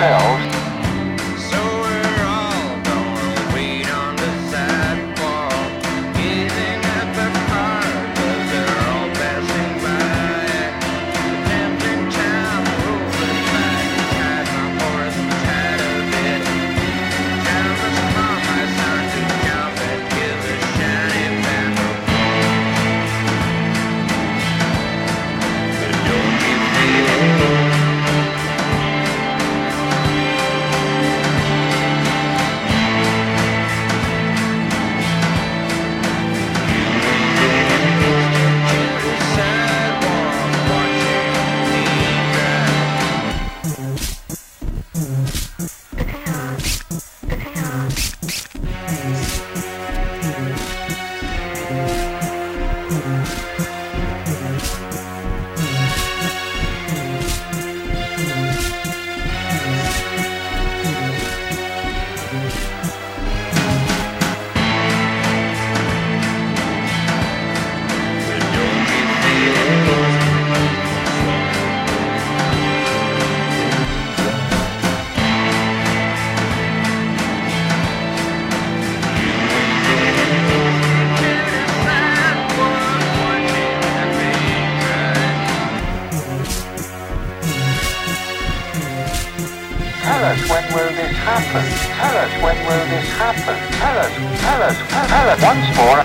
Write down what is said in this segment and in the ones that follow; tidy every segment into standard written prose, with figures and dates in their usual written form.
themselves. So we're all gonna wait on the sidewalk, gazing at the cars 'cause they're all passing by. Tempting town rolling by, tied my horse tied a bit. Canvas upon my son to jump and give a shiny pepper. But don't you feel Tell us, when will this happen? Tell us, when will this happen? Tell us once more.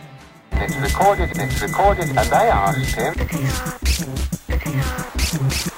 It's recorded, and they asked him.